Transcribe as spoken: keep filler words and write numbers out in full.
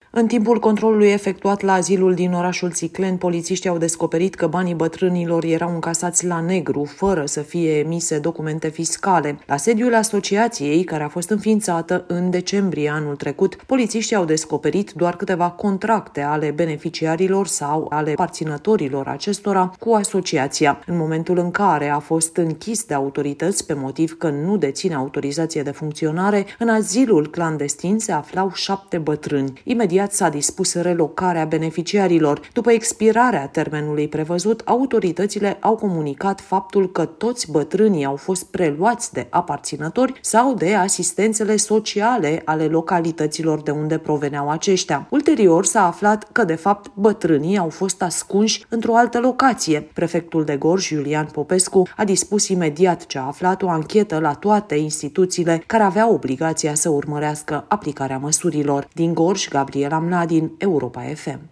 În timpul controlului efectuat la azilul din orașul Țicleni, polițiștii au descoperit că banii bătrânilor erau încasați la negru, fără să fie emise documente fiscale. La sediul asociației, care a fost înființată în decembrie anul trecut, polițiștii au descoperit doar câteva contracte ale beneficiarilor sau ale aparținătorilor acestora cu asociația. În momentul în care a fost închis de autorități pe motiv că nu deține autorizație de funcționare, în azilul clandestin se aflau șapte bătrâni. Imediat s-a dispus relocarea beneficiarilor. După expirarea termenului prevăzut, autoritățile au comunicat faptul că toți bătrânii au fost preluați de aparținători sau de asistențele sociale ale localităților de unde proveneau aceștia. Ulterior s-a aflat că, de fapt, bătrânii au fost ascunși într-o altă locație. Prefectul de Gorj, Iulian Popescu, a dispus imediat ce a aflat o anchetă la toate instituțiile care aveau obligația să urmărească aplicarea măsurilor. Din Gorj, Gabriela Mladin, Europa F M.